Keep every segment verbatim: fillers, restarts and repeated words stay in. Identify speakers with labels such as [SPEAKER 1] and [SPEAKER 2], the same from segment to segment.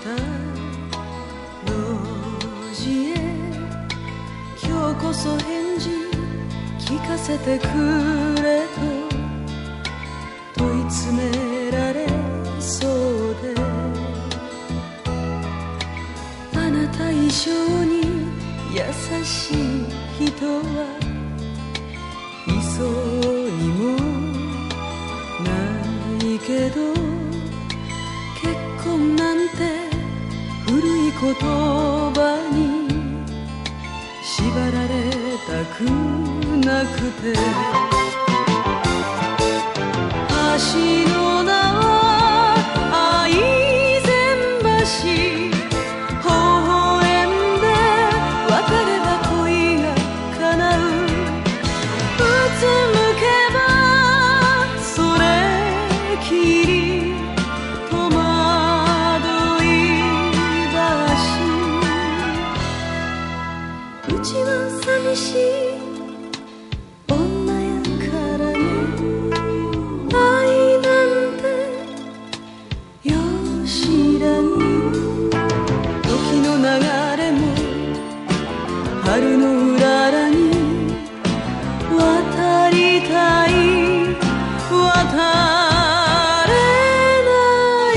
[SPEAKER 1] 路地へ今日こそ返事聞かせてくれと問い詰められそうで、あなた以上に優しい人はいそうにもないけど、結婚なんて古い言葉に縛られたくなくて、橋の名は愛染橋、微笑んで渡れば恋が叶う、うつむけばそれきり戸惑い橋、うちは寂しい女やからね、愛なんてよう知らん、時の流れも春のうららに渡りたい渡れない、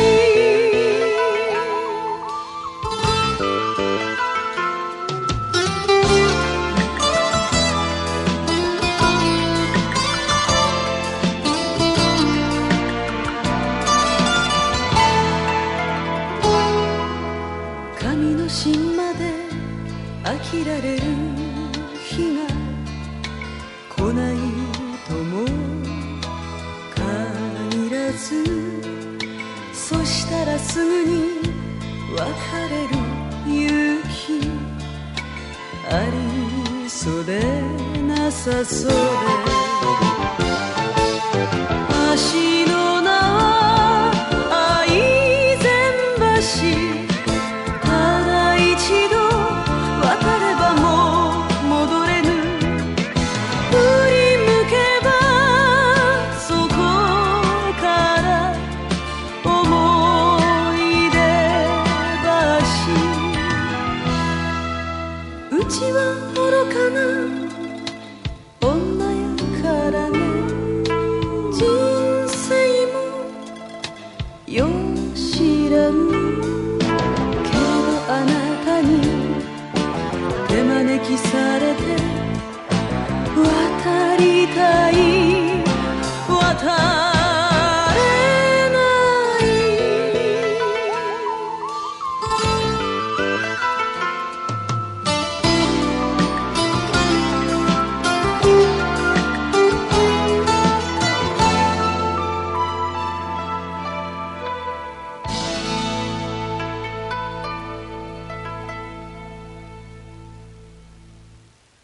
[SPEAKER 1] 神の芯まで飽きられる日が来ないとも限らず、そしたらすぐに別れる夕日ありそうでなさそうで、橋の名は愛染橋、うちは愚かな